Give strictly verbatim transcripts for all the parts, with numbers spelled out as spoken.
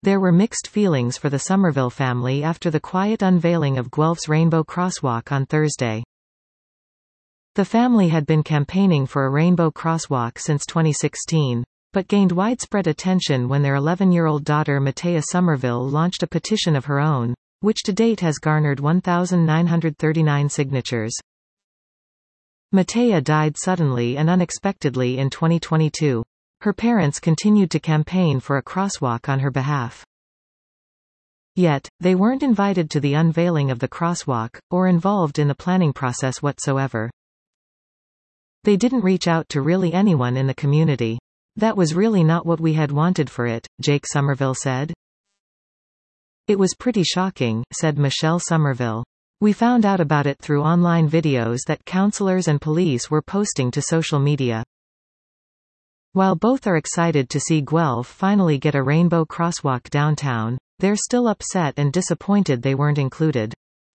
There were mixed feelings for the Somerville family after the quiet unveiling of Guelph's Rainbow Crosswalk on Thursday. The family had been campaigning for a rainbow crosswalk since twenty sixteen, but gained widespread attention when their eleven-year-old daughter Matea Somerville launched a petition of her own, which to date has garnered one thousand nine hundred thirty-nine signatures. Matea died suddenly and unexpectedly in twenty twenty-two. Her parents continued to campaign for a crosswalk on her behalf. Yet, they weren't invited to the unveiling of the crosswalk, or involved in the planning process whatsoever. They didn't reach out to really anyone in the community. That was really not what we had wanted for it, Jake Somerville said. It was pretty shocking, said Michelle Somerville. We found out about it through online videos that counselors and police were posting to social media. While both are excited to see Guelph finally get a rainbow crosswalk downtown, they're still upset and disappointed they weren't included.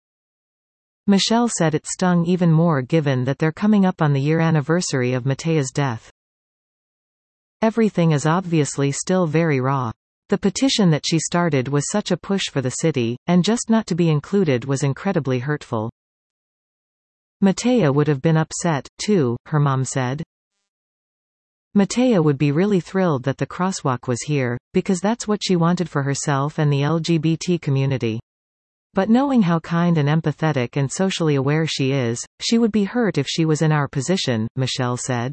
Michelle said it stung even more given that they're coming up on the year anniversary of Matea's death. Everything is obviously still very raw. The petition that she started was such a push for the city, and just not to be included was incredibly hurtful. Matea would have been upset, too, her mom said. Matea would be really thrilled that the crosswalk was here, because that's what she wanted for herself and the L G B T community. But knowing how kind and empathetic and socially aware she is, she would be hurt if she was in our position, Michelle said.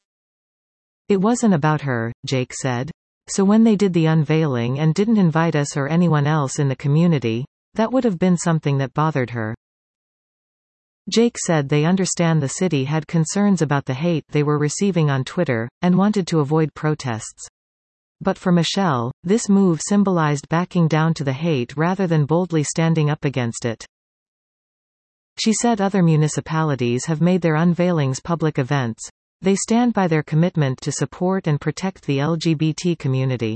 It wasn't about her, Jake said. So when they did the unveiling and didn't invite us or anyone else in the community, that would have been something that bothered her. Jake said they understand the city had concerns about the hate they were receiving on Twitter, and wanted to avoid protests. But for Michelle, this move symbolized backing down to the hate rather than boldly standing up against it. She said other municipalities have made their unveilings public events. They stand by their commitment to support and protect the L G B T community.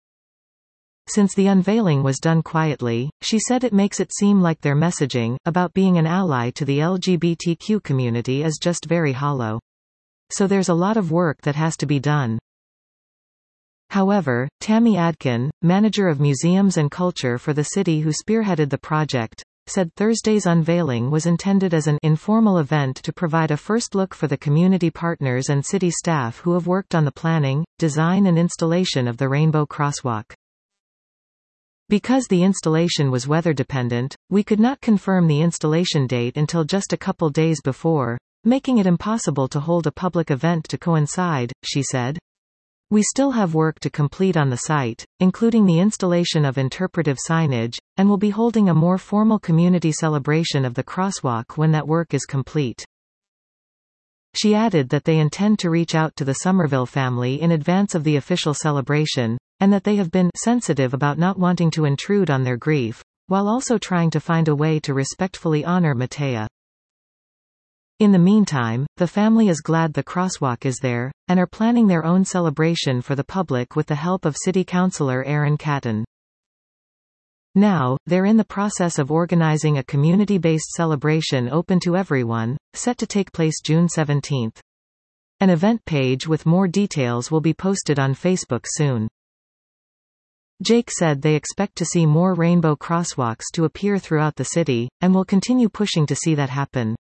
Since the unveiling was done quietly, she said it makes it seem like their messaging, about being an ally to the L G B T Q community, is just very hollow. So there's a lot of work that has to be done. However, Tammy Adkin, manager of museums and culture for the city who spearheaded the project, said Thursday's unveiling was intended as an informal event to provide a first look for the community partners and city staff who have worked on the planning, design and installation of the Rainbow Crosswalk. Because the installation was weather-dependent, we could not confirm the installation date until just a couple days before, making it impossible to hold a public event to coincide, she said. We still have work to complete on the site, including the installation of interpretive signage, and will be holding a more formal community celebration of the crosswalk when that work is complete. She added that they intend to reach out to the Somerville family in advance of the official celebration, and that they have been sensitive about not wanting to intrude on their grief, while also trying to find a way to respectfully honor Matea. In the meantime, the family is glad the crosswalk is there, and are planning their own celebration for the public with the help of City Councillor Aaron Catton. Now, they're in the process of organizing a community-based celebration open to everyone, set to take place June seventeenth. An event page with more details will be posted on Facebook soon. Jake said they expect to see more rainbow crosswalks to appear throughout the city, and will continue pushing to see that happen.